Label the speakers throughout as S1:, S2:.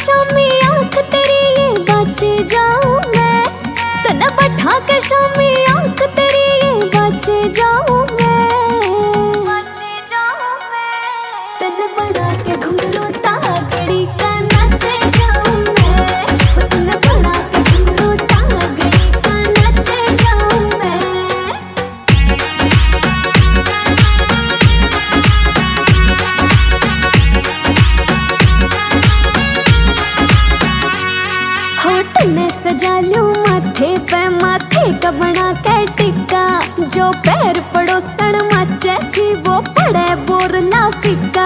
S1: शामी आंख तेरी ये बच जाऊं मैं, तन बैठा के शामी आंख तेरी ये बच जाऊं मैं, तन बढ़ा के घुंघरू तागड़ी का नाचे जाऊं मैं, तन बढ़ा के घुंघरू तागड़ी का नाचे जाऊं मैं। हो तन्ने सजा लूं माथे पे माथे का बना के टिक्का, जो पैर पड़ोसन माचे थी वो पड़े बोरला फिक्का।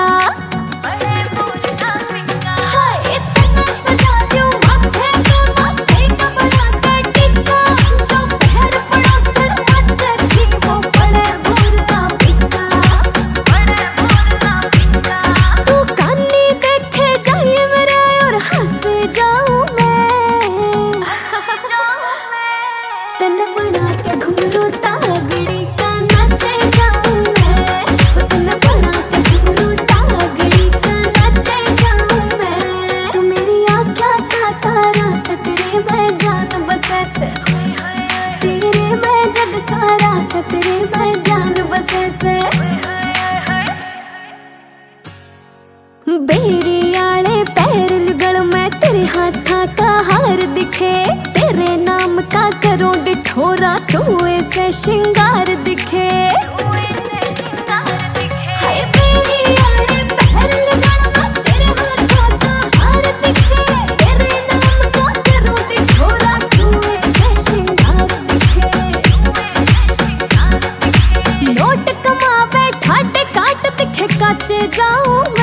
S1: हाय तन्ने सजा लूं माथे पे माथे का बना के टिक्का, जो पैर पड़ोसन माचे थी वो पड़े बोरला फिक्का। तू कानी देखे जाए मेरे और हंस जाऊं मैं, तन बना के घुंघरू तागड़ी का नाचे जाऊं मैं, तन बना के घुंघरू तागड़ी का नाचे जाऊं मैं। तू मेरी आँखों का तारा सतरे में जान बसे से, तेरे में जग सारा सतरे में जान बसे से। बेरी आले पैर लुगड़ में तेरे हाथा का हार दिखे, तेरे नाम का करो डिठोरा तू ऐसे श्रृंगार दिखे। हाय बेरी आले पैर लुगड़ में तेरे हाथा का हार दिखे, तेरे नाम का करो डिठोरा तू ऐसे श्रृंगार दिखे। नोट कमा बैठा काट दिखे काचे जाऊं